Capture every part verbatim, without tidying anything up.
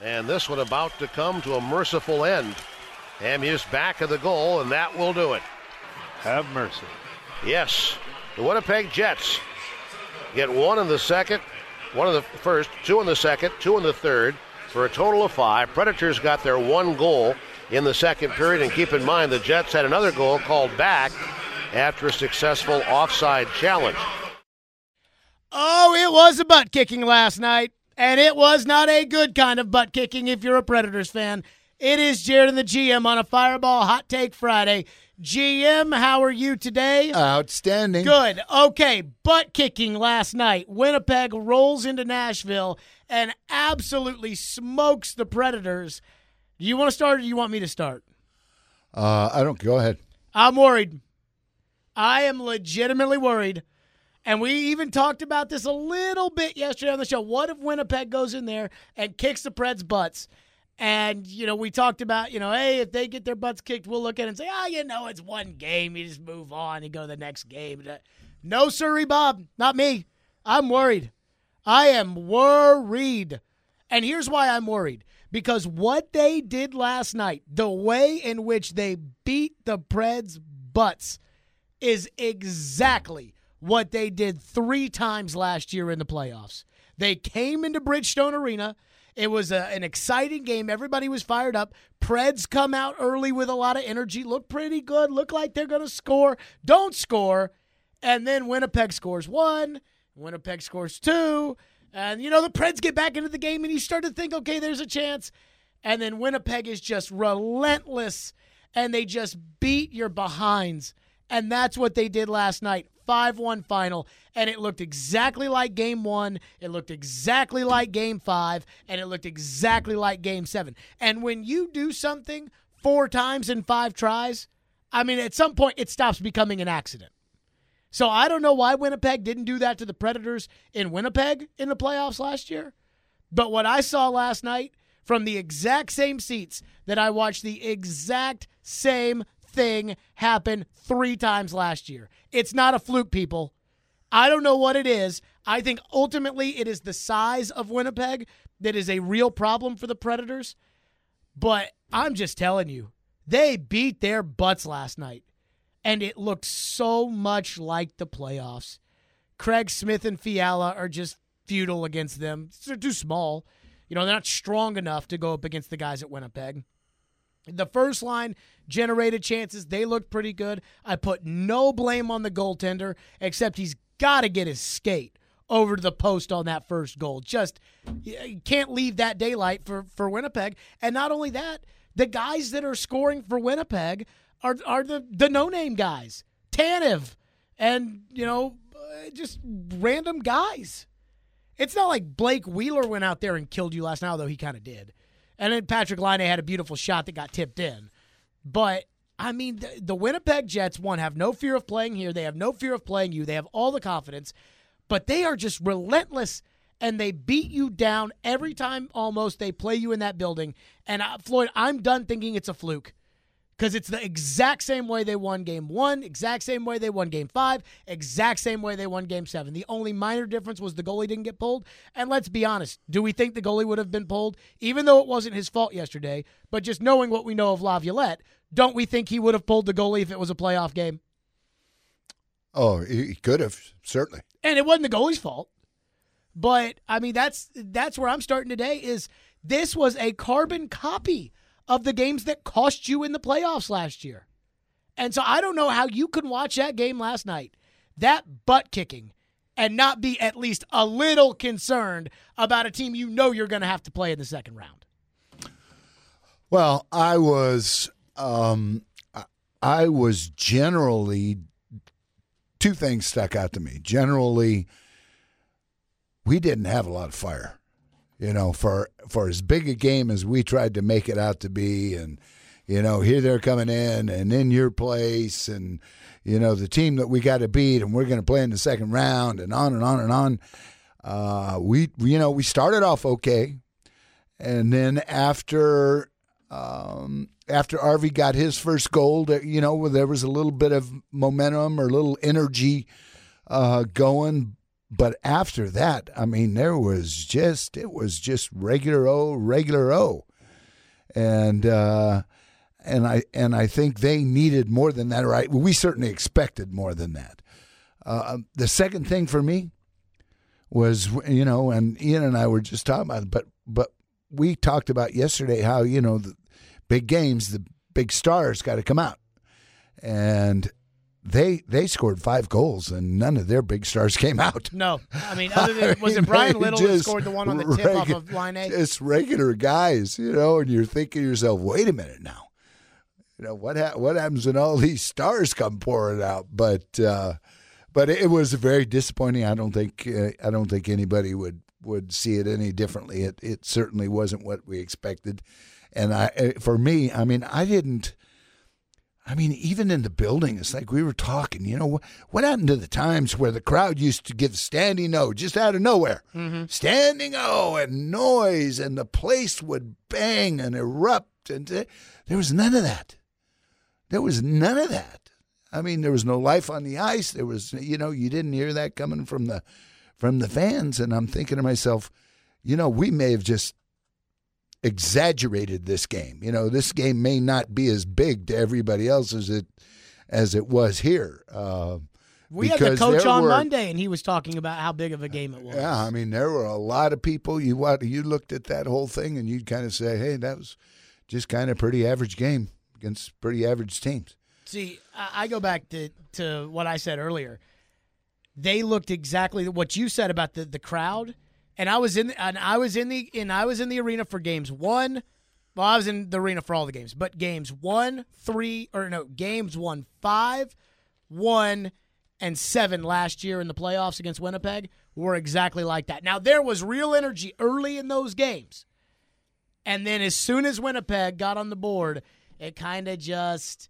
And this one about to come to a merciful end. Amuse back of the goal, and that will do it. Have mercy. Yes. The Winnipeg Jets get one in the second, one in the first, two in the second, two in the third, for a total of five. Predators got their one goal in the second period, and keep in mind the Jets had another goal called back after a successful offside challenge. Oh, it was a butt kicking last night, and it was not a good kind of butt kicking if you're a Predators fan. It is Jared and the G M on a Fireball Hot Take Friday. G M, how are you today? Outstanding. Good. Okay, butt kicking last night. Winnipeg rolls into Nashville and absolutely smokes the Predators. Do you want to start or do you want me to start? Uh, I don't. Go ahead. I'm worried. I am legitimately worried. And we even talked about this a little bit yesterday on the show. What if Winnipeg goes in there and kicks the Preds' butts? And, you know, we talked about, you know, hey, if they get their butts kicked, we'll look at it and say, ah, oh, you know, it's one game. You just move on. You go to the next game. No, sirree, Bob. Not me. I'm worried. I am worried. And here's why I'm worried. Because what they did last night, the way in which they beat the Preds' butts, is exactly what they did three times last year in the playoffs. They came into Bridgestone Arena. It was a, an exciting game. Everybody was fired up. Preds come out early with a lot of energy, look pretty good, look like they're going to score, don't score, and then Winnipeg scores one, Winnipeg scores two, and, you know, the Preds get back into the game, and you start to think, okay, there's a chance, and then Winnipeg is just relentless, and they just beat your behinds, and that's what they did last night. five one final, and it looked exactly like game one, it looked exactly like game five, and it looked exactly like game seven. And when you do something four times in five tries, I mean, at some point it stops becoming an accident. So I don't know why Winnipeg didn't do that to the Predators in Winnipeg in the playoffs last year, but what I saw last night from the exact same seats that I watched the exact same thing happened three times last year. It's not a fluke, people. I don't know what it is. I think ultimately it is the size of Winnipeg that is a real problem for the Predators. But I'm just telling you, they beat their butts last night. And it looked so much like the playoffs. Craig Smith and Fiala are just futile against them. They're too small. You know, they're not strong enough to go up against the guys at Winnipeg. The first line generated chances. They looked pretty good. I put no blame on the goaltender, except he's got to get his skate over to the post on that first goal. Just you can't leave that daylight for, for Winnipeg. And not only that, the guys that are scoring for Winnipeg are are the, the no-name guys. Tanev and, you know, just random guys. It's not like Blake Wheeler went out there and killed you last night, although he kind of did. And then Patrick Laine had a beautiful shot that got tipped in. But, I mean, the, the Winnipeg Jets, one, have no fear of playing here. They have no fear of playing you. They have all the confidence. But they are just relentless, and they beat you down every time almost they play you in that building. And, uh, Floyd, I'm done thinking it's a fluke. Because it's the exact same way they won game one, exact same way they won game five, exact same way they won game seven. The only minor difference was the goalie didn't get pulled. And let's be honest, do we think the goalie would have been pulled? Even though it wasn't his fault yesterday, but just knowing what we know of Laviolette, don't we think he would have pulled the goalie if it was a playoff game? Oh, he could have, certainly. And it wasn't the goalie's fault. But, I mean, that's that's where I'm starting today is this was a carbon copy of the games that cost you in the playoffs last year. And so I don't know how you could watch that game last night, that butt kicking, and not be at least a little concerned about a team you know you're going to have to play in the second round. Well, I was, um, I was generally, two things stuck out to me. Generally, we didn't have a lot of fire. You know, for for as big a game as we tried to make it out to be, and, you know, here they're coming in and in your place, and, you know, the team that we got to beat, and we're going to play in the second round, and on and on and on. Uh, we, you know, we started off okay, and then after um, after Arvey got his first goal, you know, there was a little bit of momentum or a little energy uh, going. but after that, I mean, there was just, it was just regular O, regular O. And, uh, and I, and I think they needed more than that, right? We certainly expected more than that. Uh, the second thing for me was, you know, and Ian and I were just talking about it, but, but we talked about yesterday how, you know, the big games, the big stars got to come out. And they they scored five goals, and none of their big stars came out. No. I mean, other than, I was mean, it Brian Little who just scored the one on the tip regu- off of line A? Just regular guys, you know, and you're thinking to yourself, wait a minute now. You know, what ha- what happens when all these stars come pouring out? But uh, but it was very disappointing. I don't think uh, I don't think anybody would, would see it any differently. It it certainly wasn't what we expected. And I for me, I mean, I didn't I mean, even in the building, it's like we were talking, you know, what happened to the times where the crowd used to give standing O just out of nowhere? Mm-hmm. Standing O and noise, and the place would bang and erupt. And there was none of that. There was none of that. I mean, there was no life on the ice. There was, you know, you didn't hear that coming from the from the fans. And I'm thinking to myself, you know, we may have just exaggerated this game. You know, this game may not be as big to everybody else as it as it was here. Uh, we had the coach on were, Monday, and he was talking about how big of a game it was. Yeah, I mean, there were a lot of people. You what you looked at that whole thing, and you'd kind of say, "Hey, that was just kind of a pretty average game against pretty average teams." See, I go back to to what I said earlier. They looked exactly what you said about the the crowd. And I was in, and I was in the, and I was in the arena for games one. Well, I was in the arena for all the games, but games one, three, or no, games one, five, one, and seven last year in the playoffs against Winnipeg were exactly like that. Now there was real energy early in those games, and then as soon as Winnipeg got on the board, it kind of just.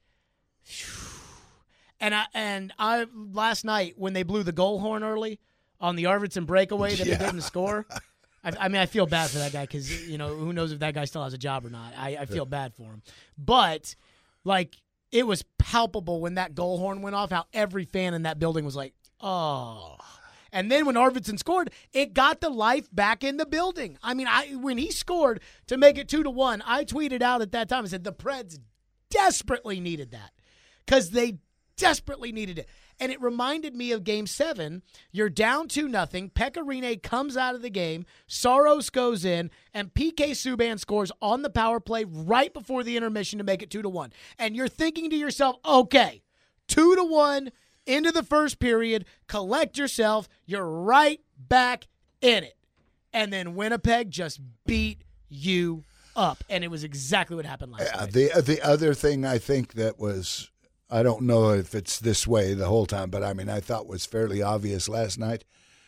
And I and I last night when they blew the goal horn early on the Arvidsson breakaway that yeah. they didn't score. I, I mean, I feel bad for that guy because, you know, who knows if that guy still has a job or not. I, I feel bad for him. But, like, it was palpable when that goal horn went off how every fan in that building was like, oh. And then when Arvidsson scored, it got the life back in the building. I mean, I when he scored to make it two to one, I tweeted out at that time and said the Preds desperately needed that because they desperately needed it. And it reminded me of Game seven. You're down two nothing. Pekka Rinne comes out of the game. Saros goes in, and P K Subban scores on the power play right before the intermission to make it two to one. And you're thinking to yourself, okay, two to one into the first period. Collect yourself. You're right back in it. And then Winnipeg just beat you up. And it was exactly what happened last uh, night. The, the other thing I think that was – I don't know if it's this way the whole time, but I mean, I thought was fairly obvious last night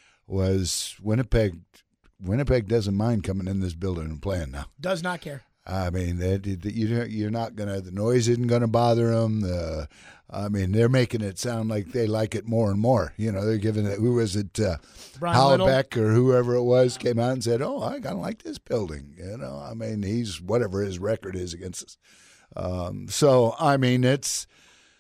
was Winnipeg. Winnipeg doesn't mind coming in this building and playing now. Does not care. I mean, they, they, you're not gonna. The noise isn't gonna bother them. The, I mean, they're making it sound like they like it more and more. You know, they're giving it. Who was it? Uh, Hallebeck or whoever it was came out and said, "Oh, I kind of like this building." You know, I mean, he's whatever his record is against us. Um, so, I mean, it's.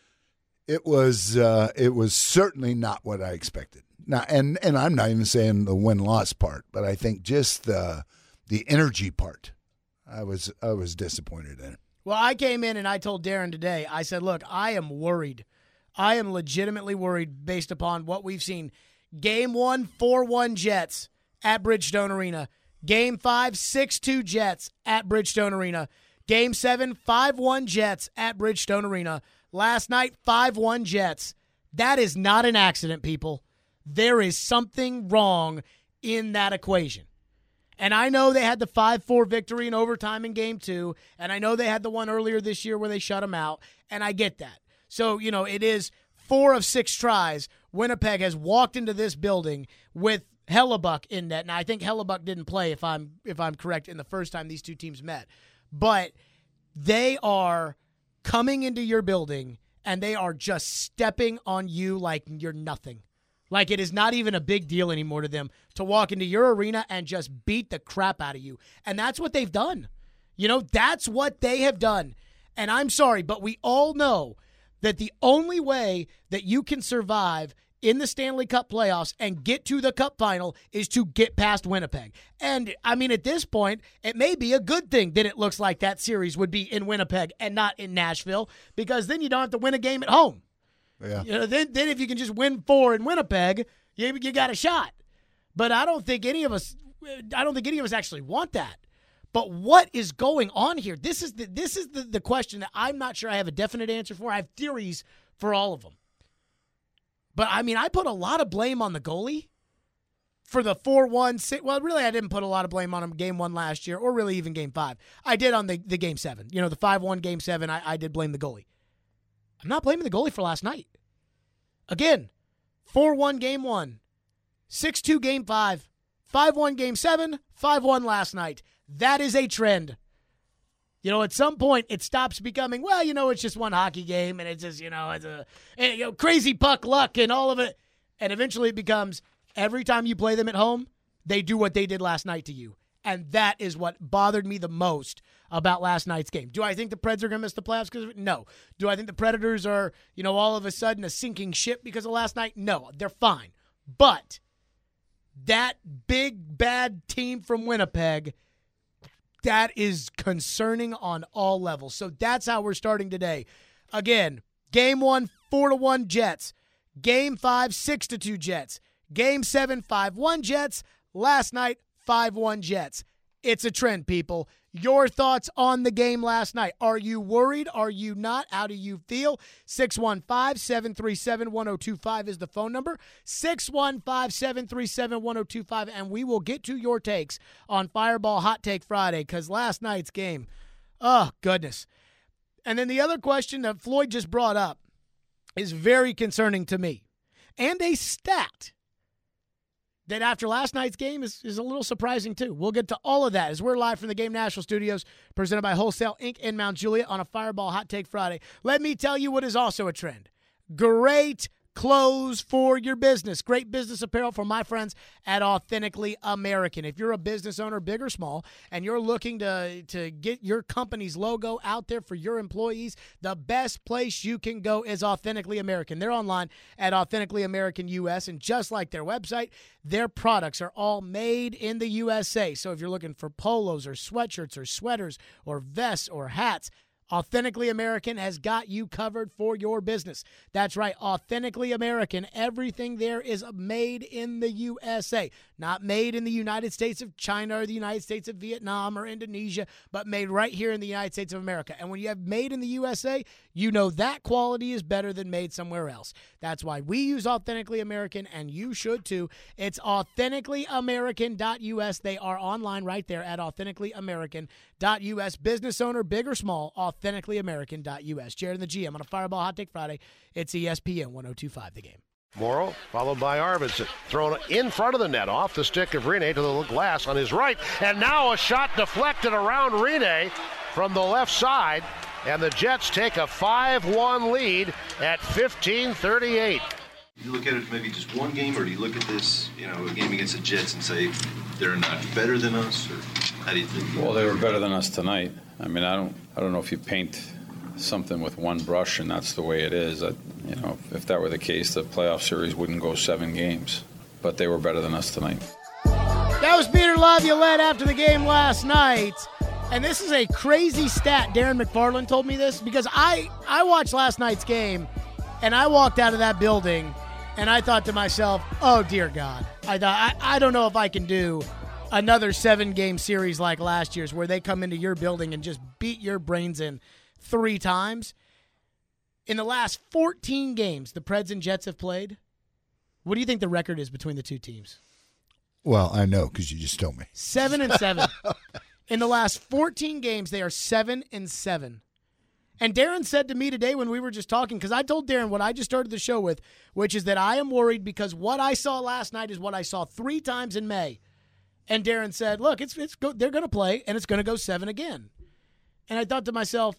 It was uh, it was certainly not what I expected. Now, and, and I'm not even saying the win-loss part, but I think just the the energy part, I was I was disappointed in it. Well, I came in and I told Darren today, I said, look, I am worried. I am legitimately worried based upon what we've seen. Game one, four one Jets at Bridgestone Arena. Game five, six two Jets at Bridgestone Arena. Game seven, five one Jets at Bridgestone Arena. Last night, five one Jets. That is not an accident, people. There is something wrong in that equation. And I know they had the five four victory in overtime in game two, and I know they had the one earlier this year where they shut them out, and I get that. So, you know, it is four of six tries. Winnipeg has walked into this building with Hellebuck in net. Now, I think Hellebuck didn't play, if I'm if I'm correct, in the first time these two teams met. But they are coming into your building, and they are just stepping on you like you're nothing. Like it is not even a big deal anymore to them to walk into your arena and just beat the crap out of you. And that's what they've done. You know, that's what they have done. And I'm sorry, but we all know that the only way that you can survive in the Stanley Cup playoffs and get to the Cup final is to get past Winnipeg. And, I mean, at this point, it may be a good thing that it looks like that series would be in Winnipeg and not in Nashville, because then you don't have to win a game at home. Yeah. You know, then, then if you can just win four in Winnipeg, you, you got a shot. But I don't think any of us I don't think any of us actually want that. But what is going on here? This is the this is the, the question that I'm not sure I have a definite answer for. I have theories for all of them. But, I mean, I put a lot of blame on the goalie for the four one. Well, really, I didn't put a lot of blame on him game one last year, or really even game five. I did on the, the game seven. You know, the five one game seven, I, I did blame the goalie. I'm not blaming the goalie for last night. Again, four one game one, six two game five, five one game seven, five one last night. That is a trend. You know, at some point, it stops becoming, well, you know, it's just one hockey game, and it's just, you know, it's a you know, crazy puck luck and all of it. And eventually it becomes, every time you play them at home, they do what they did last night to you. And that is what bothered me the most about last night's game. Do I think the Preds are going to miss the playoffs because of it? No. Do I think the Predators are, you know, all of a sudden a sinking ship because of last night? No. They're fine. But that big, bad team from Winnipeg, that is concerning on all levels. So that's how we're starting today. Again, game one, four to one Jets. Game five, six to two Jets. Game seven, five one Jets. Last night, five one Jets. It's a trend, people. Your thoughts on the game last night. Are you worried? Are you not? How do you feel? six one five, seven three seven, one oh two five is the phone number. six one five, seven three seven, one oh two five. And we will get to your takes on Fireball Hot Take Friday, because last night's game, oh, goodness. And then the other question that Floyd just brought up is very concerning to me. And a stat that after last night's game is, is a little surprising, too. We'll get to all of that as we're live from the Game National Studios, presented by Wholesale Incorporated in Mount Juliet on a Fireball Hot Take Friday. Let me tell you what is also a trend. Great clothes for your business. Great business apparel from my friends at Authentically American. If you're a business owner, big or small, and you're looking to, to get your company's logo out there for your employees, the best place you can go is Authentically American. They're online at Authentically American U S, and just like their website, their products are all made in the U S A. So if you're looking for polos or sweatshirts or sweaters or vests or hats, Authentically American has got you covered for your business. That's right, Authentically American. Everything there is made in the U S A. Not made in the United States of China or the United States of Vietnam or Indonesia, but made right here in the United States of America. And when you have made in the U S A, you know that quality is better than made somewhere else. That's why we use Authentically American, and you should too. It's authentically american dot U S. They are online right there at authentically american dot U S. Business owner, big or small, authentically american dot U S. Jared and the G M on a Fireball Hot Take Friday. It's E S P N one oh two point five, The Game. Morrow, followed by Arvidsson. Thrown in front of the net, off the stick of Rinne to the glass on his right. And now a shot deflected around Rinne from the left side. And the Jets take a five one lead at fifteen thirty-eight. You look at it maybe just one game, or do you look at this, you know, a game against the Jets and say they're not better than us, or how do you think? Well, they were better than us tonight. I mean, I don't, I don't know if you paint something with one brush and that's the way it is. I, you know, if that were the case, the playoff series wouldn't go seven games. But they were better than us tonight. That was Peter Laviolette after the game last night. And this is a crazy stat. Darren McFarland told me this because I, I watched last night's game, and I walked out of that building, and I thought to myself, oh, dear God. I thought, I, I don't know if I can do another seven-game series like last year's where they come into your building and just beat your brains in three times. In the last fourteen games the Preds and Jets have played, what do you think the record is between the two teams? Well, I know because you just told me. Seven and seven. In the last fourteen games, they are seven and seven. And Darren said to me today when we were just talking, because I told Darren what I just started the show with, which is that I am worried because what I saw last night is what I saw three times in May. And Darren said, look, it's it's go, they're going to play, and it's going to go seven again. And I thought to myself,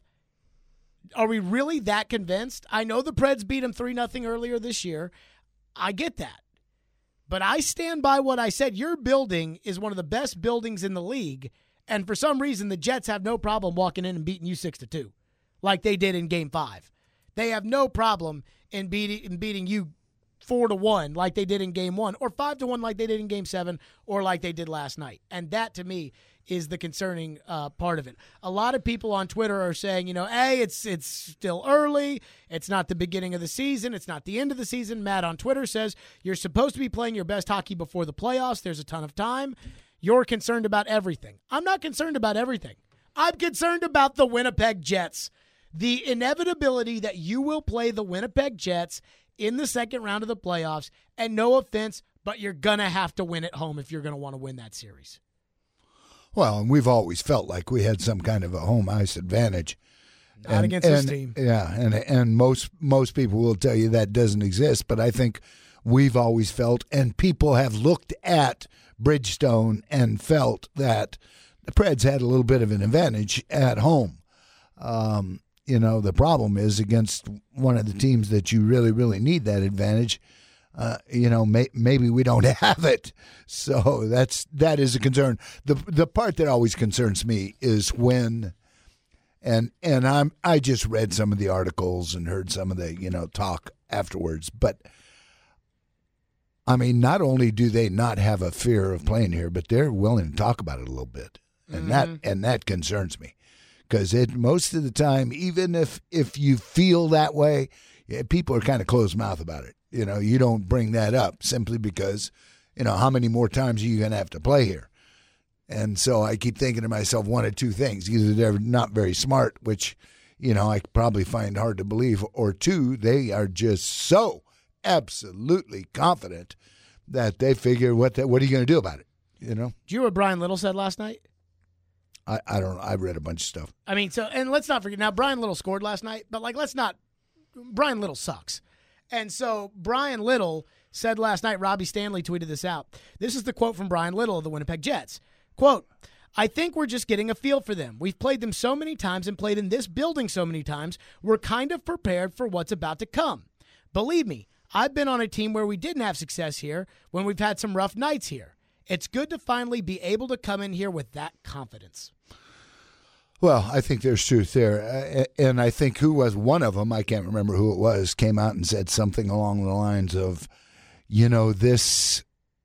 are we really that convinced? I know the Preds beat them three nothing earlier this year. I get that. But I stand by what I said. Your building is one of the best buildings in the league. And for some reason, the Jets have no problem walking in and beating you six to two, like they did in Game Five. They have no problem in beating in beating you four to one like they did in game one, or five to one like they did in game seven, or like they did last night. And that, to me, is the concerning uh, part of it. A lot of people on Twitter are saying, you know, hey, it's it's still early. It's not the beginning of the season. It's not the end of the season. Matt on Twitter says, you're supposed to be playing your best hockey before the playoffs. There's a ton of time. You're concerned about everything. I'm not concerned about everything. I'm concerned about the Winnipeg Jets. The inevitability that you will play the Winnipeg Jets in the second round of the playoffs, and no offense, but you're going to have to win at home if you're going to want to win that series. Well, and we've always felt like we had some kind of a home ice advantage. Not and, against and, this team. Yeah, and and most most people will tell you that doesn't exist, but I think we've always felt, and people have looked at Bridgestone and felt that the Preds had a little bit of an advantage at home. Um, you know, the problem is against one of the teams that you really, really need that advantage. Uh, you know, may, maybe we don't have it, so that's that is a concern. the The part that always concerns me is when, and and I'm I just read some of the articles and heard some of the you know talk afterwards, but I mean, not only do they not have a fear of playing here, but they're willing to talk about it a little bit, and mm-hmm. that and that concerns me, because it most of the time, even if if you feel that way, yeah, people are kind of closed mouth about it. You know, you don't bring that up simply because, you know, how many more times are you going to have to play here? And so I keep thinking to myself one of two things. Either they're not very smart, which, you know, I probably find hard to believe, or two, they are just so absolutely confident that they figure, what the, what are you going to do about it? You know? Do you hear what Brian Little said last night? I, I don't know. I read a bunch of stuff. I mean, so, and let's not forget, now Brian Little scored last night, but like, let's not, Brian Little sucks. And so Brian Little said last night, Robbie Stanley tweeted this out. This is the quote from Brian Little of the Winnipeg Jets. Quote, I think we're just getting a feel for them. We've played them so many times and played in this building so many times, we're kind of prepared for what's about to come. Believe me, I've been on a team where we didn't have success here when we've had some rough nights here. It's good to finally be able to come in here with that confidence. Well, I think there's truth there. Uh, and I think who was one of them, I can't remember who it was, came out and said something along the lines of, you know, this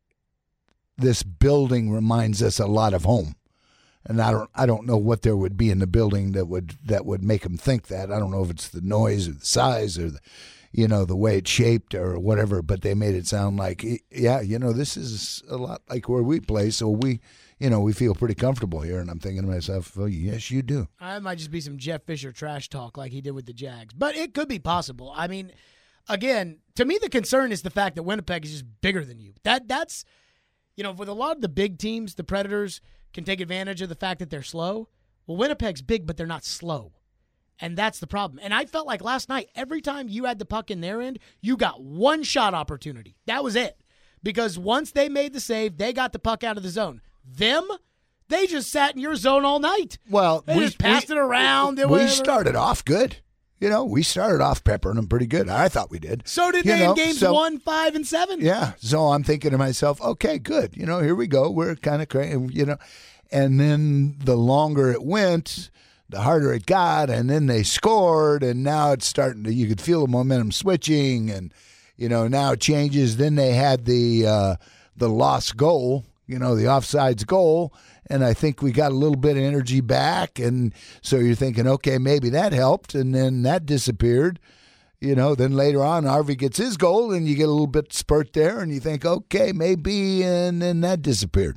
this building reminds us a lot of home. And I don't I don't know what there would be in the building that would that would make them think that. I don't know if it's the noise or the size or the, you know, the way it's shaped or whatever, but they made it sound like, yeah, you know, this is a lot like where we play, so we You know, we feel pretty comfortable here, and I'm thinking to myself, oh, yes, you do. I might just be some Jeff Fisher trash talk like he did with the Jags, but it could be possible. I mean, again, to me, the concern is the fact that Winnipeg is just bigger than you. That That's, you know, with a lot of the big teams, the Predators can take advantage of the fact that they're slow. Well, Winnipeg's big, but they're not slow, and that's the problem. And I felt like last night, every time you had the puck in their end, you got one shot opportunity. That was it, because once they made the save, they got the puck out of the zone. Them, they just sat in your zone all night. Well, they we, just passed we, it around. We whatever. started off good. You know, we started off peppering them pretty good. I thought we did. So did you they know, in games so, one, five, and seven. Yeah. So I'm thinking to myself, okay, good. You know, here we go. We're kind of crazy, you know. And then the longer it went, the harder it got. And then they scored. And now it's starting to, you could feel the momentum switching. And, you know, now it changes. Then they had the uh, the lost goal. You know, the offsides goal, and I think we got a little bit of energy back, and so you're thinking, okay, maybe that helped, and then that disappeared. You know, then later on, Harvey gets his goal, and you get a little bit spurt there, and you think, okay, maybe, and then that disappeared.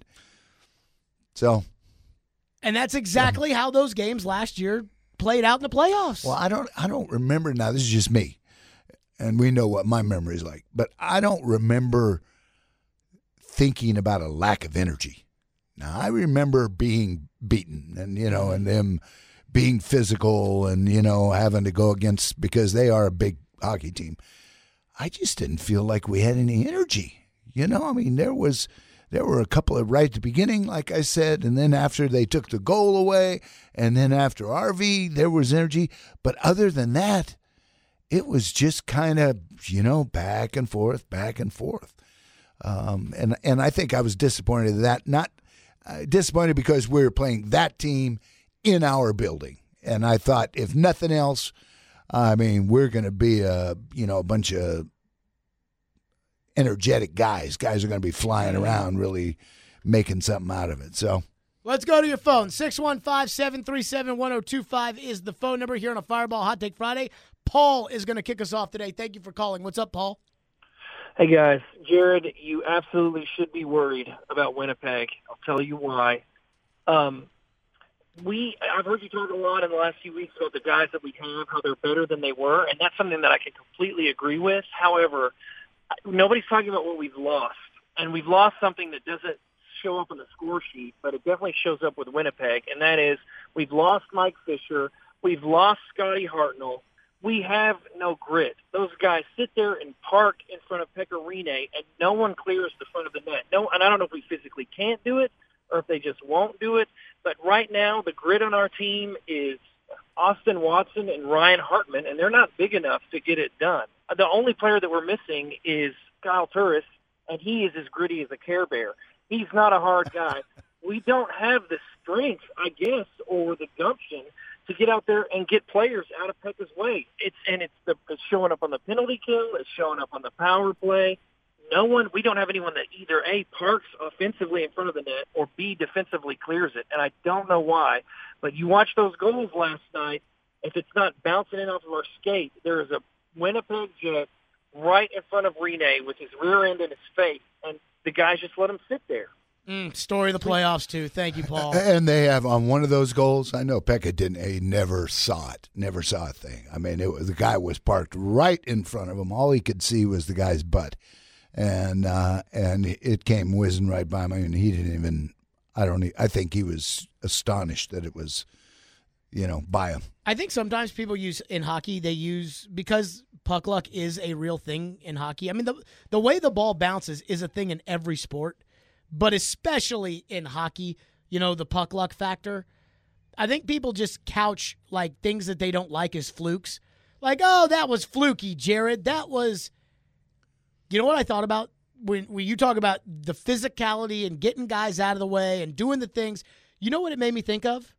So, and that's exactly yeah. how those games last year played out in the playoffs. Well, I don't, I don't remember now. This is just me, and we know what my memory is like, but I don't remember thinking about a lack of energy. Now, I remember being beaten and, you know, and them being physical and, you know, having to go against, because they are a big hockey team. I just didn't feel like we had any energy. You know, I mean, there was, there were a couple of right at the beginning, like I said, and then after they took the goal away, and then after R V, there was energy. But other than that, it was just kind of, you know, back and forth, back and forth. Um, and and I think I was disappointed in that. Not uh, disappointed because we were playing that team in our building, and I thought, if nothing else, I mean, we're going to be a you know a bunch of energetic guys. Guys are going to be flying around, really making something out of it. So let's go to your phone. six one five, seven three seven, one oh two five is the phone number here on a Fireball Hot Take Friday. Paul is going to kick us off today. Thank you for calling. What's up, Paul? Hey, guys. Jared, you absolutely should be worried about Winnipeg. I'll tell you why. Um, we I've heard you talk a lot in the last few weeks about the guys that we have, how they're better than they were, and that's something that I can completely agree with. However, nobody's talking about what we've lost, and we've lost something that doesn't show up on the score sheet, but it definitely shows up with Winnipeg, and that is we've lost Mike Fisher, we've lost Scotty Hartnell, we have no grit. Those guys sit there and park in front of Pekka Rinne, and no one clears the front of the net. No, and I don't know if we physically can't do it or if they just won't do it, but right now the grit on our team is Austin Watson and Ryan Hartman, and they're not big enough to get it done. The only player that we're missing is Kyle Turris, and he is as gritty as a Care Bear. He's not a hard guy. We don't have the strength, I guess, or the gumption to get out there and get players out of Pekka's way. It's and it's, the, it's showing up on the penalty kill. It's showing up on the power play. No one, we don't have anyone that either A, parks offensively in front of the net, or B, defensively clears it. And I don't know why. But you watch those goals last night. If it's not bouncing in off of our skate, there is a Winnipeg Jet right in front of Rinne with his rear end in his face, and the guys just let him sit there. Mm, story of the playoffs, too. Thank you, Paul. And they have on one of those goals, I know Pekka didn't, he never saw it, never saw a thing. I mean, it was, the guy was parked right in front of him. All he could see was the guy's butt. And uh, and it came whizzing right by him, and he didn't even, I don't, I think he was astonished that it was, you know, by him. I think sometimes people use, in hockey, they use, because puck luck is a real thing in hockey. I mean, the the way the ball bounces is a thing in every sport. But especially in hockey, you know, the puck luck factor. I think people just couch, like, things that they don't like as flukes. Like, oh, that was fluky, Jared. That was, you know what I thought about? When, when you talk about the physicality and getting guys out of the way and doing the things, you know what it made me think of?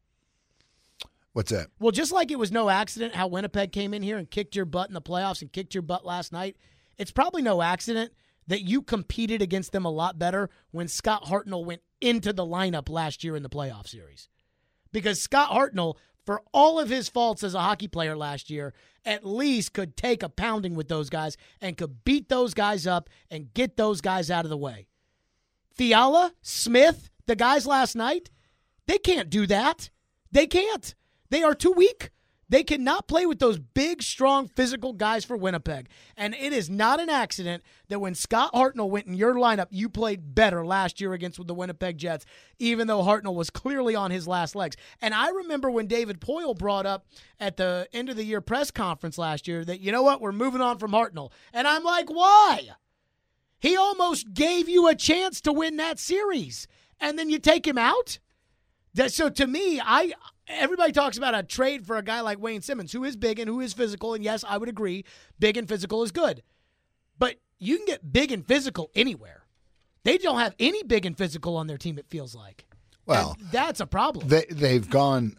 What's that? Well, just like it was no accident how Winnipeg came in here and kicked your butt in the playoffs and kicked your butt last night, it's probably no accident that you competed against them a lot better when Scott Hartnell went into the lineup last year in the playoff series. Because Scott Hartnell, for all of his faults as a hockey player last year, at least could take a pounding with those guys and could beat those guys up and get those guys out of the way. Fiala, Smith, the guys last night, they can't do that. They can't. They are too weak. They cannot play with those big, strong, physical guys for Winnipeg. And it is not an accident that when Scott Hartnell went in your lineup, you played better last year against the Winnipeg Jets, even though Hartnell was clearly on his last legs. And I remember when David Poile brought up at the end of the year press conference last year that, you know what, we're moving on from Hartnell. And I'm like, why? He almost gave you a chance to win that series. And then you take him out? That, so to me, I... Everybody talks about a trade for a guy like Wayne Simmons, who is big and who is physical, and yes, I would agree, big and physical is good. But you can get big and physical anywhere. They don't have any big and physical on their team, it feels like. Well, and that's a problem. They, they've gone,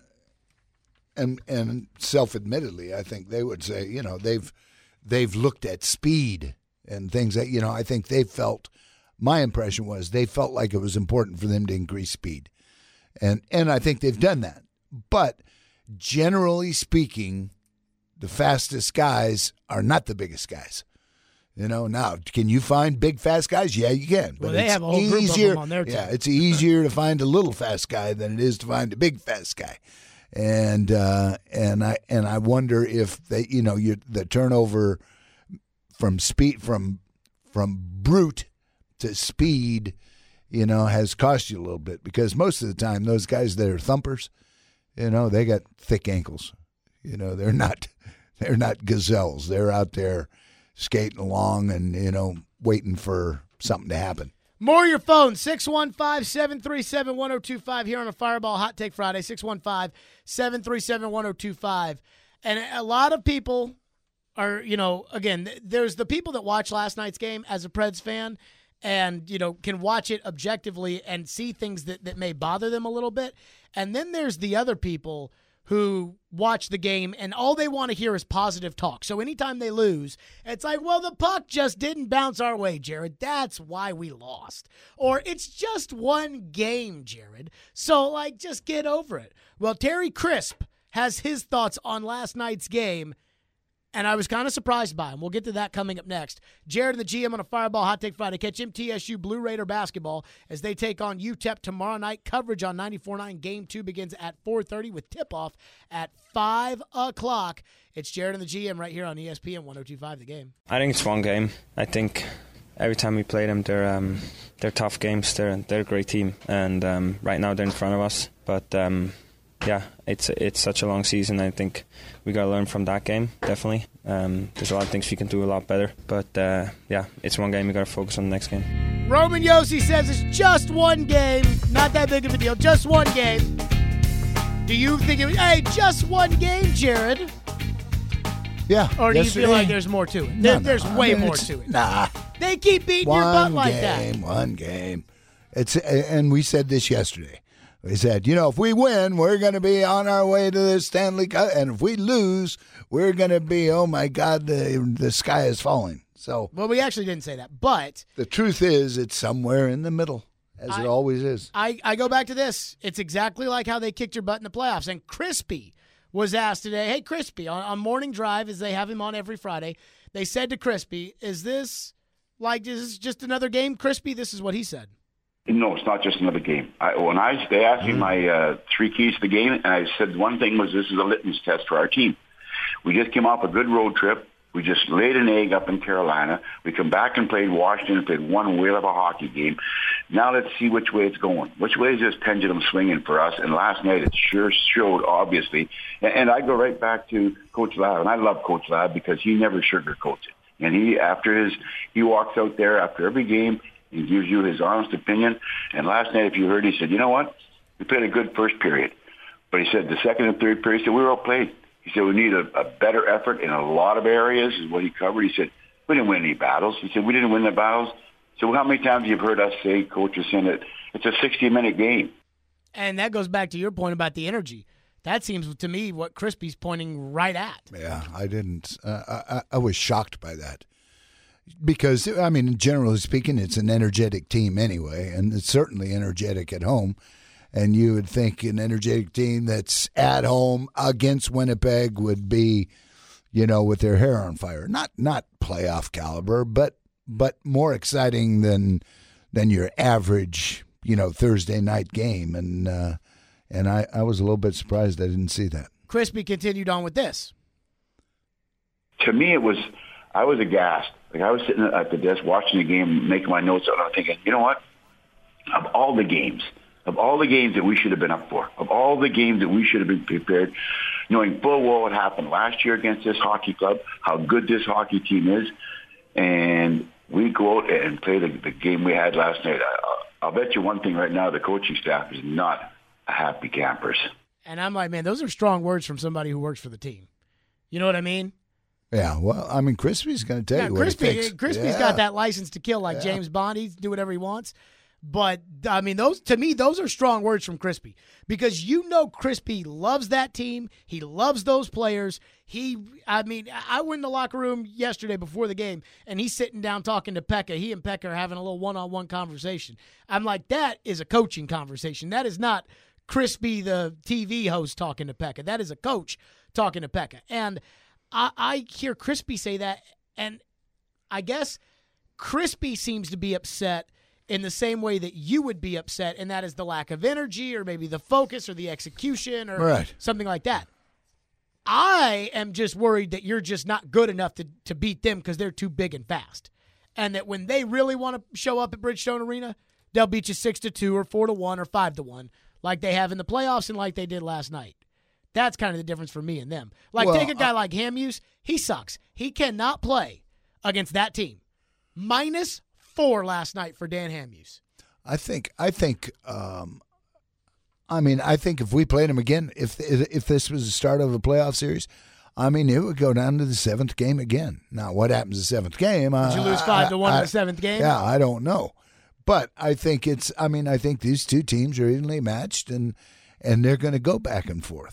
and and self-admittedly, I think they would say, you know, they've they've looked at speed and things that, you know, I think they felt, my impression was they felt like it was important for them to increase speed. And And I think they've done that. But generally speaking, the fastest guys are not the biggest guys. You know, now, can you find big, fast guys? Yeah, you can. But well, they it's have a whole group easier, of them on their team. Yeah, it's easier to find a little fast guy than it is to find a big, fast guy. And uh, and I and I wonder if they, you know, you the turnover from speed from from brute to speed, you know, has cost you a little bit, because most of the time those guys that are thumpers, you know, they got thick ankles. You know, they're not they're not gazelles. They're out there skating along and, you know, waiting for something to happen. More your phone, six one five, seven three seven, one oh two five here on a Fireball Hot Take Friday, six one five, seven three seven, one oh two five. And a lot of people are, you know, again, there's the people that watch last night's game as a Preds fan and, you know, can watch it objectively and see things that, that may bother them a little bit. And then there's the other people who watch the game and all they want to hear is positive talk. So anytime they lose, it's like, well, the puck just didn't bounce our way, Jared. That's why we lost. Or it's just one game, Jared. So, like, just get over it. Well, Terry Crisp has his thoughts on last night's game, and I was kind of surprised by him. We'll get to that coming up next. Jared and the G M on a Fireball Hot Take Friday. Catch M T S U Blue Raider basketball as they take on U T E P tomorrow night. Coverage on ninety-four point nine. Game two begins at four thirty with tip-off at five o'clock. It's Jared and the G M right here on E S P N one oh two point five The Game. I think it's one game. I think every time we play them, they're um, they're tough games. They're they're a great team, and um, right now they're in front of us. But um, yeah, it's it's such a long season. I think we got to learn from that game, definitely. Um, there's a lot of things we can do a lot better. But uh, yeah, it's one game. We got to focus on the next game. Roman Yossi says it's just one game. Not that big of a deal. Just one game. Do you think it was, hey, just one game, Jared? Yeah. Or do you yesterday. feel like there's more to it? No, There, no, there's I way mean, more it's- to it. Nah. They keep beating One your butt like game, that. one game. It's and we said this yesterday. We said, you know, if we win, we're going to be on our way to the Stanley Cup, and if we lose, we're going to be, oh my God, the the sky is falling. So Well, we actually didn't say that, but the truth is, it's somewhere in the middle, as I- it always is. I, I go back to this. It's exactly like how they kicked your butt in the playoffs. And Crispy was asked today, hey, Crispy, on, on Morning Drive, as they have him on every Friday, they said to Crispy, is this like, is this just another game, Crispy? This is what he said. No, it's not just another game. I, when I they asked me my uh, three keys to the game, and I said one thing was this is a litmus test for our team. We just came off a good road trip. We just laid an egg up in Carolina. We come back and played Washington and played one whale of a hockey game. Now let's see which way it's going. Which way is this pendulum swinging for us? And last night it sure showed, obviously. And, and I go right back to Coach Ladd, and I love Coach Ladd because he never sugarcoats it. And he, after his, he walks out there after every game and gives you his honest opinion. And last night, if you heard, he said, you know what? We played a good first period. But he said the second and third period, he said, we were outplayed. He said, we need a, a better effort in a lot of areas is what he covered. He said, we didn't win any battles. He said, we didn't win the battles. So how many times you've heard us say, coaches saying that it's a sixty-minute game? And that goes back to your point about the energy. That seems to me what Crispy's pointing right at. Yeah, I didn't. Uh, I, I was shocked by that. Because, I mean, generally speaking, it's an energetic team anyway, and it's certainly energetic at home. And you would think an energetic team that's at home against Winnipeg would be, you know, with their hair on fire. Not not playoff caliber, but but more exciting than than your average, you know, Thursday night game. And uh, and I, I was a little bit surprised I didn't see that. Crispy continued on with this. To me, it was, I was aghast. Like I was sitting at the desk watching the game, making my notes, and I'm thinking, you know what? Of all the games, of all the games that we should have been up for, of all the games that we should have been prepared, knowing full well what happened last year against this hockey club, how good this hockey team is, and we go out and play the, the game we had last night. I, I'll bet you one thing right now, the coaching staff is not happy campers. And I'm like, man, those are strong words from somebody who works for the team. You know what I mean? Yeah, well, I mean, Crispy's going to tell Yeah, you what Crispy, he thinks. Crispy's Yeah. got that license to kill like Yeah. James Bond. He do whatever he wants. But, I mean, those to me, those are strong words from Crispy because you know Crispy loves that team. He loves those players. He, I mean, I went in the locker room yesterday before the game, and he's sitting down talking to Pekka. He and Pekka are having a little one-on-one conversation. I'm like, that is a coaching conversation. That is not Crispy, the T V host, talking to Pekka. That is a coach talking to Pekka. And I, I hear Crispy say that, and I guess Crispy seems to be upset in the same way that you would be upset, and that is the lack of energy or maybe the focus or the execution or Right. something like that. I am just worried that you're just not good enough to, to beat them because they're too big and fast. And that when they really want to show up at Bridgestone Arena, they'll beat you six to two or four to one or five to one like they have in the playoffs and like they did last night. That's kind of the difference for me and them. Like, Well, take a guy I- like Hamuse. He sucks. He cannot play against that team. Minus four last night for Dan Hamuse. I think. I think. Um, I mean, I think if we played him again, if if this was the start of a playoff series, I mean, it would go down to the seventh game again. Now, what happens the seventh game? Did you lose five to one in the seventh game? Yeah, I don't know, but I think it's. I mean, I think these two teams are evenly matched, and and they're going to go back and forth.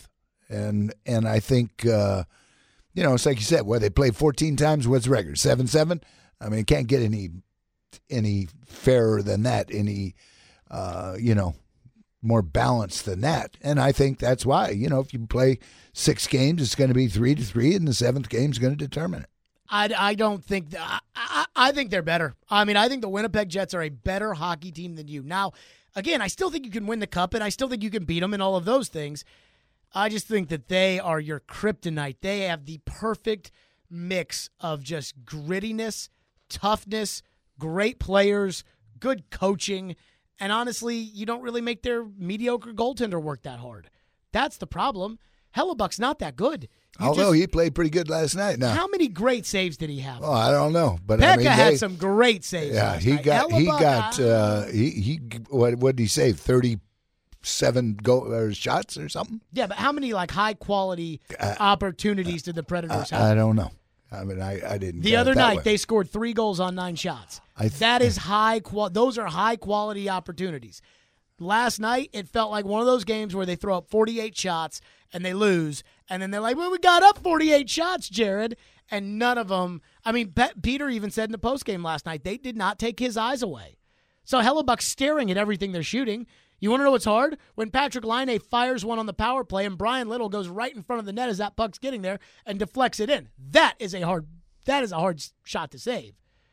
And and I think, uh, you know, it's like you said, where they played fourteen times, what's the record? seven seven? I mean, it can't get any any fairer than that, any, uh, you know, more balanced than that. And I think that's why, you know, if you play six games, it's going to be three to three, and the seventh game is going to determine it. I, I don't think th- I, I, I think they're better. I mean, I think the Winnipeg Jets are a better hockey team than you. Now, again, I still think you can win the cup, and I still think you can beat them and all of those things. I just think that they are your kryptonite. They have the perfect mix of just grittiness, toughness, great players, good coaching, and honestly, you don't really make their mediocre goaltender work that hard. That's the problem. Hellebuck's not that good. You Although just, he played pretty good last night. Now, how many great saves did he have? Oh, I don't know, but Pekka I mean, had they, some great saves. Yeah, last he night. got he Hellebuck, got I- uh, he he what what did he save? thirty-seven goal or shots or something? Yeah, but how many like high quality opportunities did the Predators have? I don't know. I mean, I, I didn't. The count other that night way. they scored three goals on nine shots. I th- that is high qual. Those are high quality opportunities. Last night it felt like one of those games where they throw up forty-eight shots and they lose, and then they're like, "Well, we got up forty-eight shots, Jared," and none of them. I mean, Pe- Peter even said in the postgame last night they did not take his eyes away. So Hellebuck's staring at everything they're shooting. You want to know what's hard? When Patrick Laine fires one on the power play and Brian Little goes right in front of the net as that puck's getting there and deflects it in. That is a hard. That is a hard shot to save.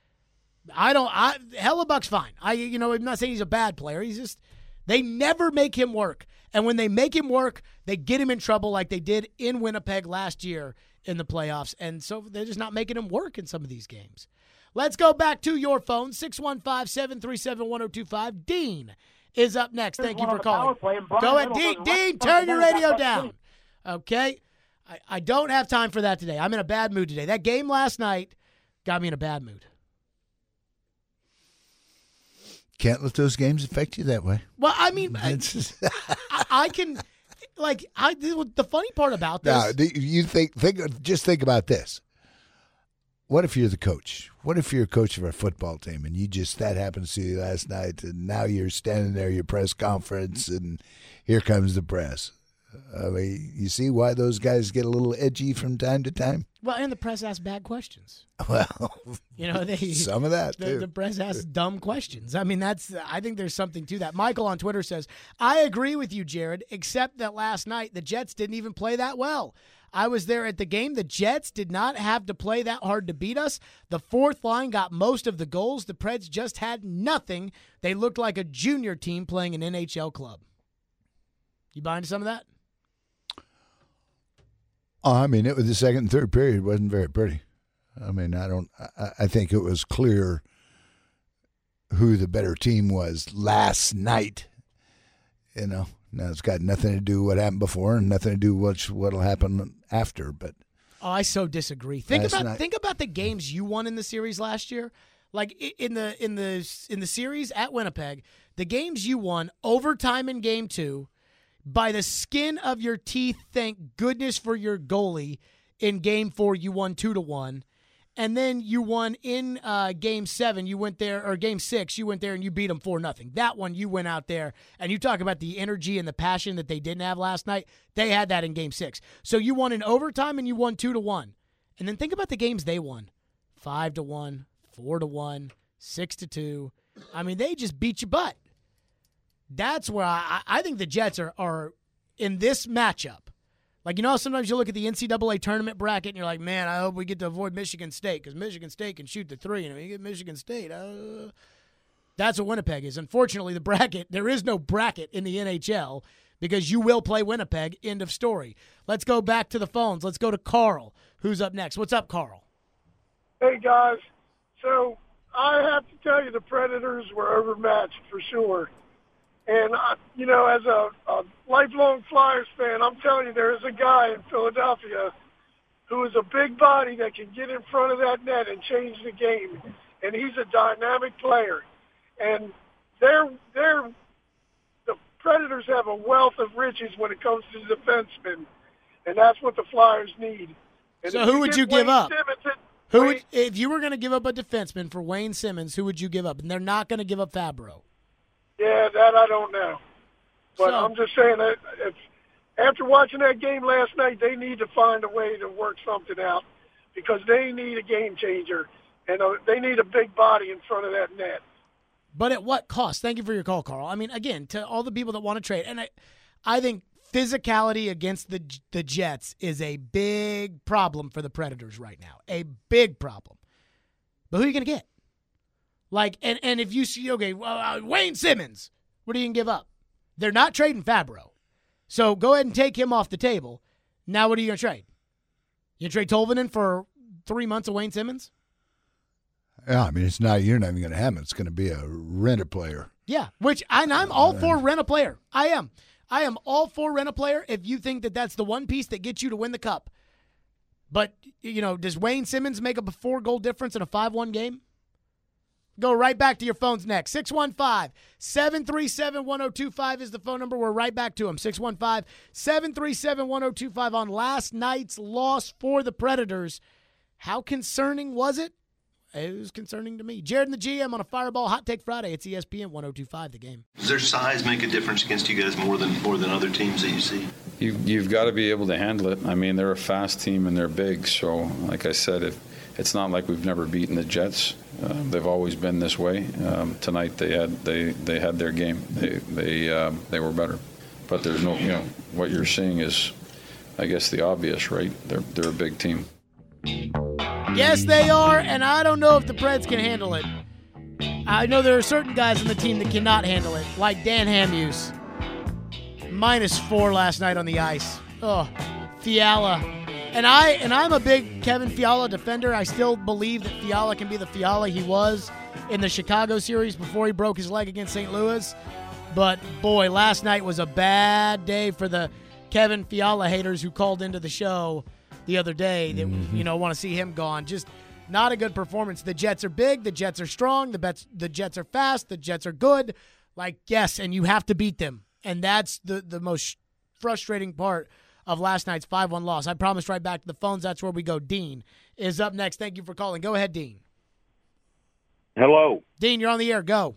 I don't. I Hellebuck's fine. I you know I'm not saying he's a bad player. He's just they never make him work, and when they make him work, they get him in trouble like they did in Winnipeg last year in the playoffs, and so they're just not making him work in some of these games. Let's go back to your phone six one five, seven three seven, one oh two five. Dean is up next. Thank you for calling. Go ahead, Dean. Dean, turn your radio down. Okay. I, I don't have time for that today. I'm in a bad mood today. That game last night got me in a bad mood. Can't let those games affect you that way. Well, I mean, I, It's- I, I can, like, I. The funny part about this, Now, do you think think just think about this. What if you're the coach? What if you're a coach of our football team and you just that happens to you last night and now you're standing there, your press conference, and here comes the press. I mean, you see why those guys get a little edgy from time to time? well, and the press asks bad questions. Well, You know, they some of that the, too. the press asks dumb questions. I mean, that's. I think there's something to that. Michael on Twitter says, "I agree with you, Jared, except that last night the Jets didn't even play that well. I was there at the game. The Jets did not have to play that hard to beat us. The fourth line got most of the goals. The Preds just had nothing. They looked like a junior team playing an N H L club." You buying some of that? Oh, I mean, it was the second and third period wasn't very pretty. I mean, I don't. I, I think it was clear who the better team was last night. You know, now it's got nothing to do with what happened before and nothing to do with what'll happen after. But Oh, I so disagree. Think Last about night- think about the games you won in the series last year. Like i- in the in the in the series at Winnipeg, the games you won overtime in game two, by the skin of your teeth. Thank goodness for your goalie. In game four, you won two to one, and then you won in uh, game seven. You went there, or game six, you went there and you beat them four nothing. That one, you went out there and you talk about the energy and the passion that they didn't have last night. They had that in game six. So you won in overtime and you won two to one, and then think about the games they won: five to one, four to one, six to two. I mean, they just beat your butt. That's where I, I think the Jets are, are in this matchup. Like, you know, sometimes you look at the N C double A tournament bracket and you're like, man, I hope we get to avoid Michigan State because Michigan State can shoot the three. And if you get Michigan State, uh, that's what Winnipeg is. Unfortunately, the bracket, there is no bracket in the N H L because you will play Winnipeg. End of story. Let's go back to the phones. Let's go to Carl, who's up next. What's up, Carl? Hey, guys. So I have to tell you the Predators were overmatched for sure. And, I, you know, as a, a lifelong Flyers fan, I'm telling you, there is a guy in Philadelphia who is a big body that can get in front of that net and change the game. And he's a dynamic player. And they're, they're, the Predators have a wealth of riches when it comes to defensemen. And that's what the Flyers need. And So if who would get you give Wayne up? Simmons, Who Wayne- would, if you were going to give up a defenseman for Wayne Simmons, who would you give up? And they're not going to give up Fabro. Yeah, that I don't know. But So- I'm just saying that if after watching that game last night, they need to find a way to work something out because they need a game changer, and uh, they need a big body in front of that net. But at what cost? Thank you for your call, Carl. I mean, again, to all the people that want to trade, and I, I think physicality against the the Jets is a big problem for the Predators right now. A big problem. But who are you going to get? Like, and, and if you see, okay, well, uh, Wayne Simmons, what are you going to give up? They're not trading Fabro. So go ahead and take him off the table. Now what are you going to trade? You trade Tolvanen for three months of Wayne Simmons? Yeah, I mean, it's not. You're not even going to have him. It's going to be a renter player. Yeah, which I, I'm all for rent a player. I am. I am all for rent a player if you think that that's the one piece that gets you to win the cup. But, you know, does Wayne Simmons make up a four-goal difference in a five one game? Go right back to your phones next. six one five, seven three seven, one oh two five is the phone number. We're right back to them. six one five, seven three seven, one oh two five on last night's loss for the Predators. How concerning was it? It was concerning to me. Jared and the G M on a Fireball Hot Take Friday. It's E S P N one oh two five, The Game. Does their size make a difference against you guys more than more than other teams that you see? You, you've got to be able to handle it. I mean, they're a fast team and they're big. So, like I said, if it's not like we've never beaten the Jets. Uh, they've always been this way. Um, tonight they had they, they had their game. They they um, they were better. But there's no, you know, what you're seeing is, I guess, the obvious, right? They're they're a big team. Yes, they are, and I don't know if the Preds can handle it. I know there are certain guys on the team that cannot handle it, like Dan Hamhuis. Minus four last night on the ice. Oh, Fiala. And, I, and I'm a big Kevin Fiala defender. I still believe that Fiala can be the Fiala he was in the Chicago series before he broke his leg against Saint Louis. But, boy, last night was a bad day for the Kevin Fiala haters who called into the show the other day that, mm-hmm. you know, want to see him gone. Just not a good performance. The Jets are big. The Jets are strong. The, bets, the Jets are fast. The Jets are good. Like, yes, and you have to beat them. And that's the, the most frustrating part of last night's five one loss. I promised right back to the phones. That's where we go. Dean is up next. Thank you for calling. Go ahead, Dean. Hello. Dean, you're on the air. Go.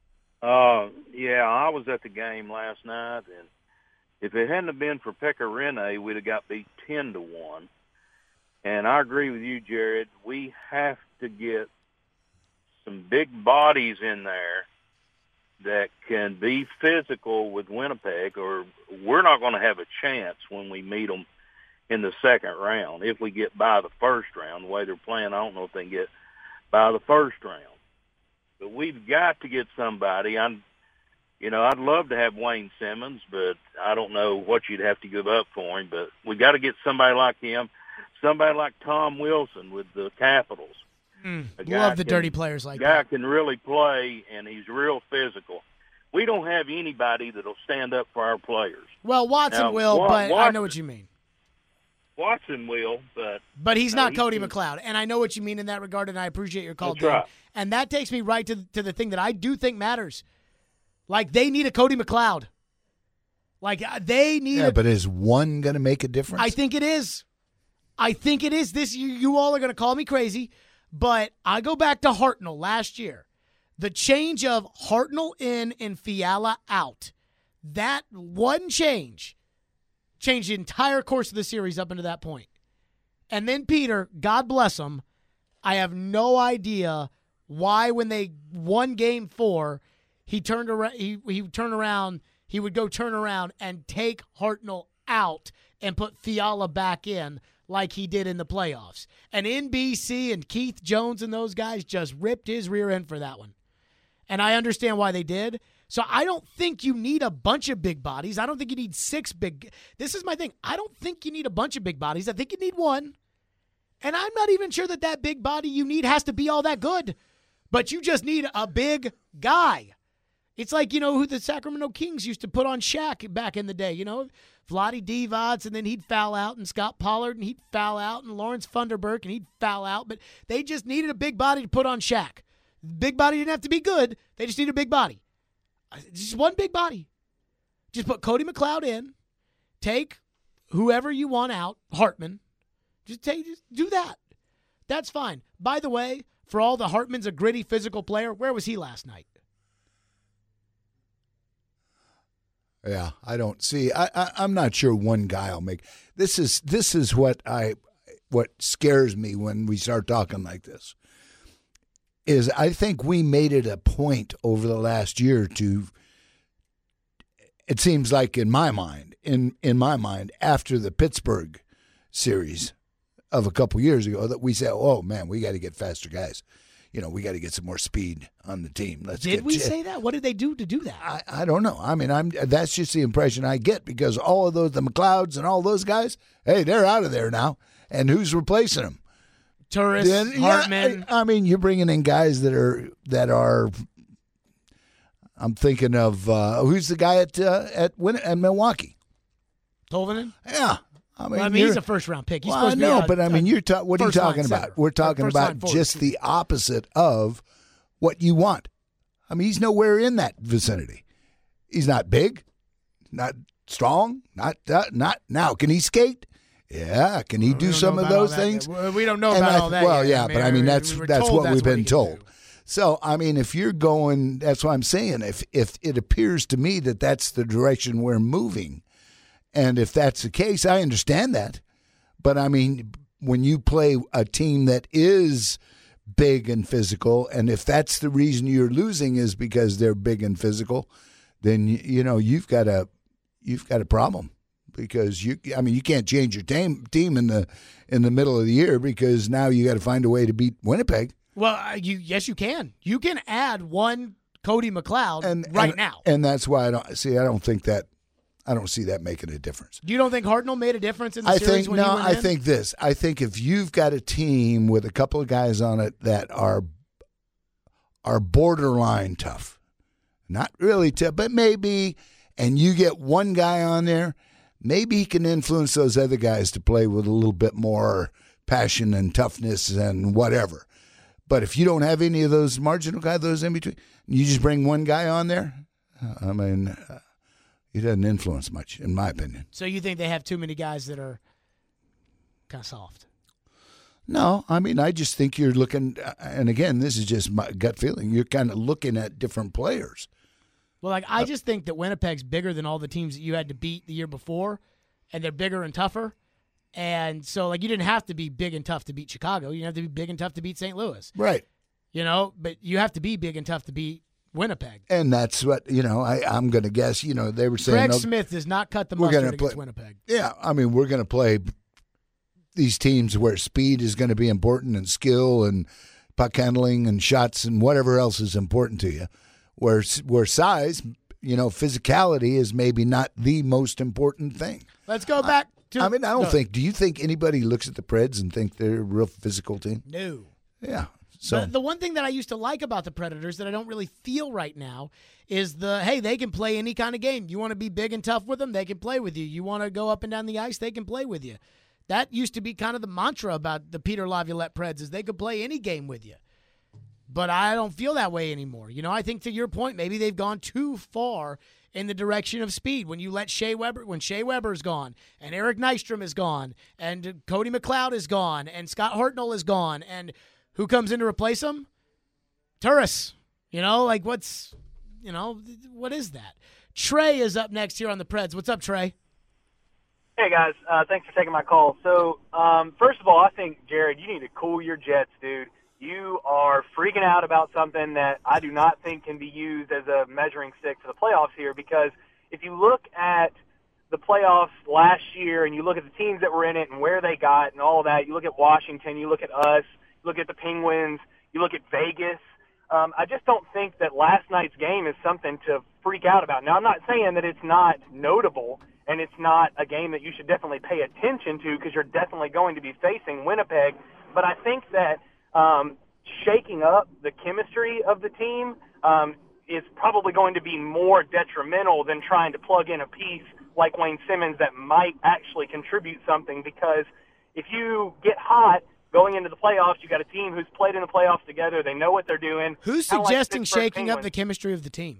Uh, yeah, I was at the game last night, and if it hadn't have been for Pekka Rinne, we'd have got beat ten to one. And I agree with you, Jared. We have to get some big bodies in there that can be physical with Winnipeg, or we're not going to have a chance when we meet them in the second round. If we get by the first round, the way they're playing, I don't know if they can get by the first round. But we've got to get somebody. I'm, you know, I'd love to have Wayne Simmons, but I don't know what you'd have to give up for him. But we got to get somebody like him, somebody like Tom Wilson with the Capitals. Mm, love the can, dirty players like guy that. Guy can really play, and he's real physical. We don't have anybody that'll stand up for our players. Well, Watson now, will, Wa- but Watson, I know what you mean. Watson will, but but he's no, not he Cody can, McLeod, and I know what you mean in that regard, and I appreciate your call, That's Dan. right. And that takes me right to to the thing that I do think matters. Like, they need a Cody McLeod. Like, they need. Yeah, a, but is one going to make a difference? I think it is. I think it is. This you, you all are going to call me crazy, but I go back to Hartnell last year. The change of Hartnell in and Fiala out, that one change changed the entire course of the series up into that point. And then Peter, God bless him, I have no idea why when they won game four, he turned around, he, he turned around, he would go turn around and take Hartnell out and put Fiala back in like he did in the playoffs. And N B C and Keith Jones and those guys just ripped his rear end for that one. And I understand why they did. So I don't think you need a bunch of big bodies. I don't think you need six big. This is my thing. I don't think you need a bunch of big bodies. I think you need one. And I'm not even sure that that big body you need has to be all that good. But you just need a big guy. It's like, you know, who the Sacramento Kings used to put on Shaq back in the day. You know, Vlade Divac, and then he'd foul out, and Scott Pollard, and he'd foul out, and Lawrence Funderburk, and he'd foul out. But they just needed a big body to put on Shaq. Big body didn't have to be good. They just need a big body. Just one big body. Just put Cody McLeod in. Take whoever you want out, Hartman. Just take, just do that. That's fine. By the way, for all the Hartman's a gritty physical player, where was he last night? Yeah, I don't see. I, I I'm not sure one guy will make. This is this is what I what scares me when we start talking like this. Is I think we made it a point over the last year to. It seems like in my mind, in in my mind, after the Pittsburgh series of a couple years ago, that we said, "Oh man, we got to get faster guys. You know, we got to get some more speed on the team." Let's did get we j- say that? What did they do to do that? I, I don't know. I mean, I'm that's just the impression I get because all of those, the McLeods and all those guys, hey, they're out of there now, and who's replacing them? Tourists, Then, yeah, Hartman. I, I mean, you're bringing in guys that are that are. I'm thinking of uh, who's the guy at uh, at, Win- at Milwaukee? Tolvanen? Yeah, I mean, Well, I mean you're- he's a first round pick. He's well, I supposed to be know, a- but I mean, a you're ta- what are you first line talking center. about? We're talking First line about forward, just excuse the opposite of what you want. I mean, he's nowhere in that vicinity. He's not big, not strong, not uh, not now. Can he skate? Yeah. Can he We do don't some know of about all those that things? yet. We don't know And about I- all that Well, yet. yeah, I mean, but I mean we- that's we were that's told what that's we've what he been could told. do. So I mean, if you're going, that's what I'm saying. If if it appears to me that that's the direction we're moving, and if that's the case, I understand that. But I mean, when you play a team that is big and physical, and if that's the reason you're losing is because they're big and physical, then you, you know you've got a you've got a problem because you. I mean, you can't change your team team in the in the middle of the year because now you got to find a way to beat Winnipeg. Well, uh, you yes, you can. You can add one Cody McLeod and, right and, now. and that's why I don't see. I don't think that. I don't see that making a difference. You don't think Hartnell made a difference in the I series think when no. he went I in? think this. I think if you've got a team with a couple of guys on it that are are borderline tough, not really tough, but maybe, and you get one guy on there, maybe he can influence those other guys to play with a little bit more passion and toughness and whatever. But if you don't have any of those marginal guys, those in between, you just bring one guy on there, I mean, uh, he doesn't influence much, in my opinion. So you think they have too many guys that are kind of soft? No, I mean, I just think you're looking, and again, this is just my gut feeling, you're kind of looking at different players. Well, like I just think that Winnipeg's bigger than all the teams that you had to beat the year before, and they're bigger and tougher. And so, like, you didn't have to be big and tough to beat Chicago. You didn't have to be big and tough to beat Saint Louis. Right. You know, but you have to be big and tough to beat Winnipeg. And that's what, you know, I, I'm going to guess, you know, they were saying. Craig oh, Smith does not cut the we're mustard gonna against play- Winnipeg. Yeah, I mean, we're going to play these teams where speed is going to be important and skill and puck handling and shots and whatever else is important to you. Where, where size, you know, physicality is maybe not the most important thing. Let's go back to. I mean, I don't no. think. Do you think anybody looks at the Preds and think they're a real physical team? No. Yeah. So The, the one thing that I used to like about the Predators that I don't really feel right now is the, hey, they can play any kind of game. You want to be big and tough with them, they can play with you. You want to go up and down the ice, they can play with you. That used to be kind of the mantra about the Peter Laviolette Preds is they could play any game with you. But I don't feel that way anymore. You know, I think to your point, maybe they've gone too far in the direction of speed. When you let Shea Weber, when Shea Weber's gone, and Eric Nystrom is gone, and Cody McLeod is gone, and Scott Hartnell is gone, and who comes in to replace him? Turris. You know, like what's, you know, what is that? Trey is up next here on the Preds. What's up, Trey? Hey, guys. Uh, thanks for taking my call. So, um, first of all, I think, Jared, you need to cool your jets, dude. You are freaking out about something that I do not think can be used as a measuring stick for the playoffs here, because if you look at the playoffs last year and you look at the teams that were in it and where they got and all of that, you look at Washington, you look at us, you look at the Penguins, you look at Vegas, um, I just don't think that last night's game is something to freak out about. Now, I'm not saying that it's not notable and it's not a game that you should definitely pay attention to because you're definitely going to be facing Winnipeg, but I think that um, shaking up the chemistry of the team um, is probably going to be more detrimental than trying to plug in a piece like Wayne Simmons that might actually contribute something, because if you get hot going into the playoffs, you got a team who's played in the playoffs together. They know what they're doing. Who's Kinda like suggesting Pittsburgh shaking up Penguins. the chemistry of the team?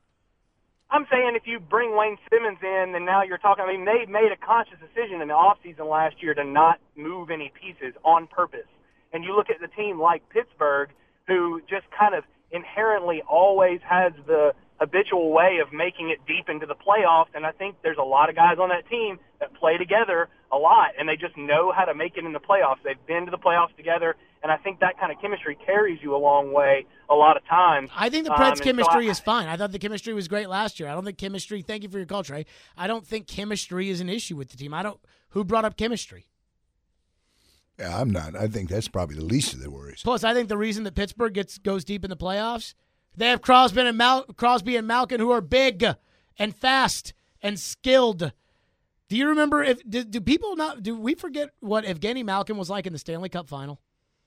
I'm saying if you bring Wayne Simmons in, then now you're talking, I mean, they made a conscious decision in the offseason last year to not move any pieces on purpose. And you look at the team like Pittsburgh, who just kind of inherently always has the habitual way of making it deep into the playoffs. And I think there's a lot of guys on that team that play together a lot, and they just know how to make it in the playoffs. They've been to the playoffs together, and I think that kind of chemistry carries you a long way a lot of times. I think the Preds' um, chemistry so I, is fine. I thought the chemistry was great last year. I don't think chemistry – thank you for your call, Trey. I don't think chemistry is an issue with the team. I don't – who brought up chemistry? Yeah, I'm not. I think that's probably the least of their worries. Plus, I think the reason that Pittsburgh gets goes deep in the playoffs, they have Crosby and, Mal- Crosby and Malkin who are big and fast and skilled. Do you remember if do, do people not do we forget what Evgeny Malkin was like in the Stanley Cup final?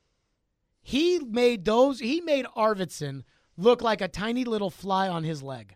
He made those he made Arvidsson look like a tiny little fly on his leg.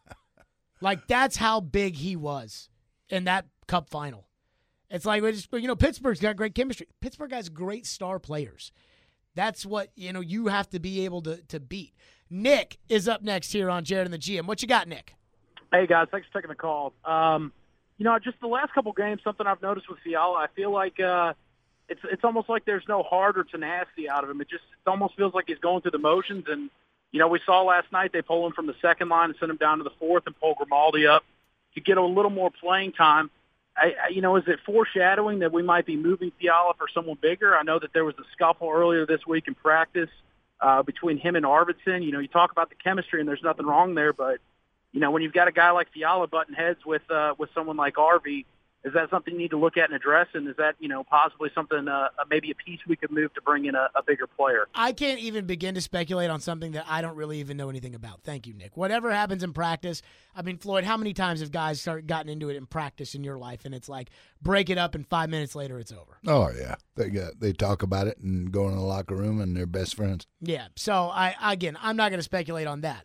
Like that's how big he was in that Cup final. It's like we just, you know, Pittsburgh's got great chemistry. Pittsburgh has great star players. That's what, you know, you have to be able to to beat. Nick is up next here on Jared and the G M. What you got, Nick? Hey, guys. Thanks for taking the call. Um, you know, just the last couple games, something I've noticed with Fiala, I feel like uh, it's it's almost like there's no heart or tenacity out of him. It just it almost feels like he's going through the motions. And, you know, we saw last night they pull him from the second line and send him down to the fourth and pull Grimaldi up to get a little more playing time. I, I, you know, is it foreshadowing that we might be moving Fiala for someone bigger? I know that there was a scuffle earlier this week in practice uh, between him and Arvidsson. You know, you talk about the chemistry, and there's nothing wrong there, but, you know, when you've got a guy like Fiala butting heads with uh, with someone like Arvy, is that something you need to look at and address? And is that, you know, possibly something, uh, maybe a piece we could move to bring in a, a bigger player? I can't even begin to speculate on something that I don't really even know anything about. Thank you, Nick. Whatever happens in practice, I mean, Floyd, how many times have guys start gotten into it in practice in your life, and it's like break it up and five minutes later it's over? Oh, yeah. They got, they talk about it and go in the locker room, and they're best friends. Yeah, so, I again, I'm not going to speculate on that.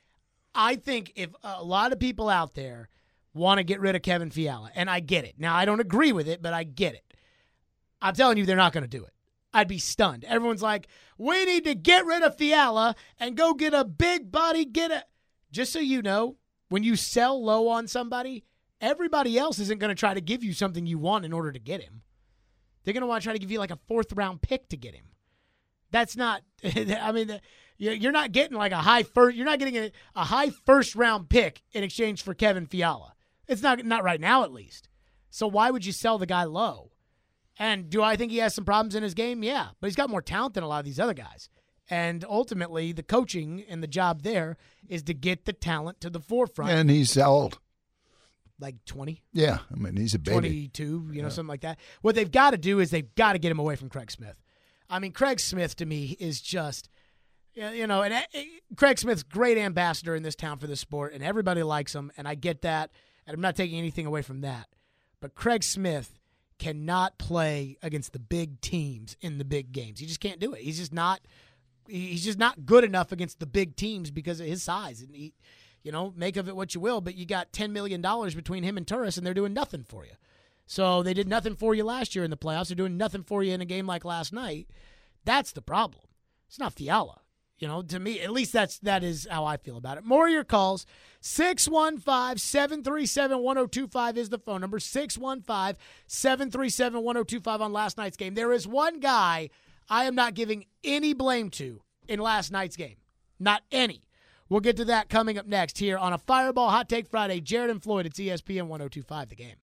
I think if a lot of people out there want to get rid of Kevin Fiala, and I get it. Now, I don't agree with it, but I get it. I'm telling you, they're not going to do it. I'd be stunned. Everyone's like, we need to get rid of Fiala and go get a big body, get a... Just so you know, when you sell low on somebody, everybody else isn't going to try to give you something you want in order to get him. They're going to want to try to give you like a fourth-round pick to get him. That's not... I mean... You're not getting like a high first. You're not getting a, a high first round pick in exchange for Kevin Fiala. It's not not right now, at least. So why would you sell the guy low? And do I think he has some problems in his game? Yeah, but he's got more talent than a lot of these other guys. And ultimately, the coaching and the job there is to get the talent to the forefront. And he's how old? Like twenty. Yeah, I mean he's a baby. twenty-two, you know, yeah. something like that. What they've got to do is they've got to get him away from Craig Smith. I mean, Craig Smith to me is just. You know, and Craig Smith's great ambassador in this town for this sport, and everybody likes him, and I get that, and I'm not taking anything away from that. But Craig Smith cannot play against the big teams in the big games. He just can't do it. He's just not. He's just not good enough against the big teams because of his size. And he, you know, make of it what you will, but you got ten million dollars between him and Turris, and they're doing nothing for you. So they did nothing for you last year in the playoffs. They're doing nothing for you in a game like last night. That's the problem. It's not Fiala. You know, to me, at least that's that is how I feel about it. More of your calls. six one five, seven three seven, one oh two five is the phone number. six one five, seven three seven, one oh two five on last night's game. There is one guy I am not giving any blame to in last night's game. Not any. We'll get to that coming up next here on a Fireball Hot Take Friday. Jared and Floyd at E S P N one oh two five The Game.